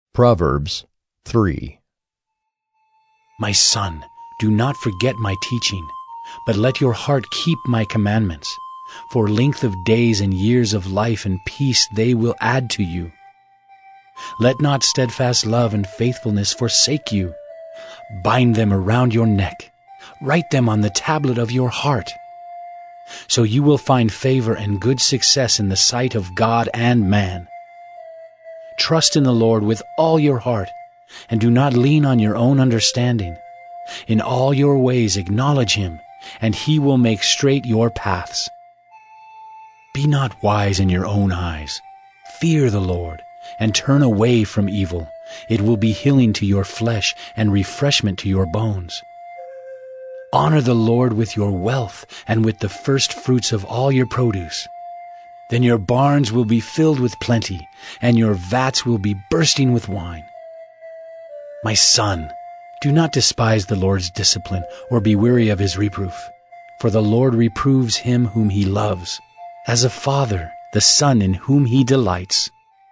Proverbs 3. My son, do not forget my teaching, but let your heart keep my commandments. For length of days and years of life and peace they will add to you. Let not steadfast love and faithfulness forsake you. Bind them around your neck. Write them on the tablet of your heart. So you will find favor and good success in the sight of God and man. Trust in the Lord with all your heart, and do not lean on your own understanding. In all your ways acknowledge him, and he will make straight your paths. Be not wise in your own eyes. Fear the Lord, and turn away from evil. It will be healing to your flesh and refreshment to your bones. Honor the Lord with your wealth and with the first fruits of all your produce. Then your barns will be filled with plenty, and your vats will be bursting with wine. My son, do not despise the Lord's discipline or be weary of his reproof. For the Lord reproves him whom he loves, as a father the son in whom he delights.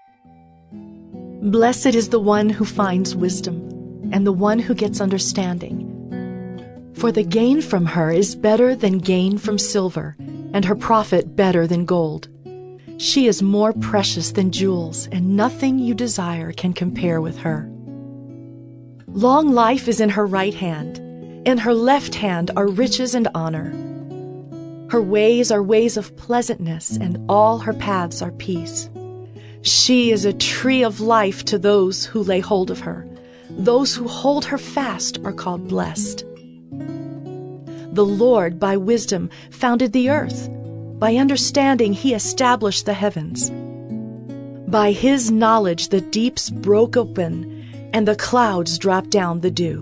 Blessed is the one who finds wisdom, and the one who gets understanding. For the gain from her is better than gain from silver, and her profit better than gold. She is more precious than jewels, and nothing you desire can compare with her. Long life is in her right hand. In her left hand are riches and honor. Her ways are ways of pleasantness, and all her paths are peace. She is a tree of life to those who lay hold of her. Those who hold her fast are called blessed. The Lord, by wisdom, founded the earth. By understanding, he established the heavens. By his knowledge, the deeps broke open, and the clouds dropped down the dew.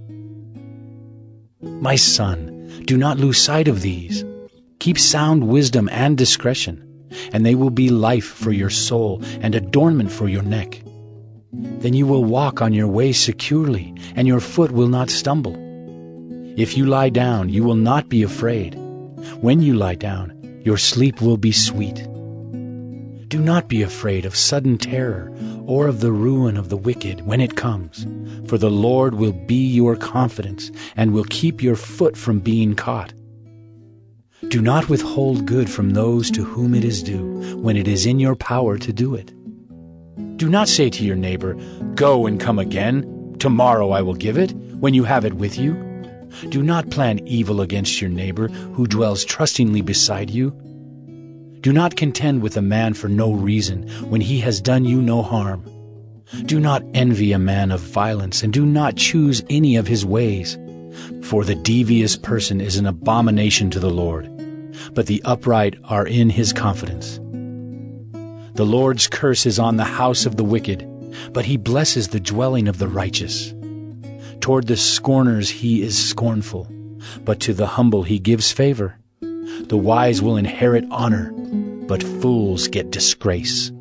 My son, do not lose sight of these. Keep sound wisdom and discretion, and they will be life for your soul and adornment for your neck. Then you will walk on your way securely, and your foot will not stumble. If you lie down, you will not be afraid. When you lie down, your sleep will be sweet. Do not be afraid of sudden terror or of the ruin of the wicked when it comes, for the Lord will be your confidence and will keep your foot from being caught. Do not withhold good from those to whom it is due, when it is in your power to do it. Do not say to your neighbor, "Go and come again. Tomorrow I will give it," when you have it with you. Do not plan evil against your neighbor who dwells trustingly beside you. Do not contend with a man for no reason when he has done you no harm. Do not envy a man of violence, and do not choose any of his ways. For the devious person is an abomination to the Lord, but the upright are in his confidence. The Lord's curse is on the house of the wicked, but he blesses the dwelling of the righteous. Toward the scorners he is scornful, but to the humble he gives favor. The wise will inherit honor, but fools get disgrace.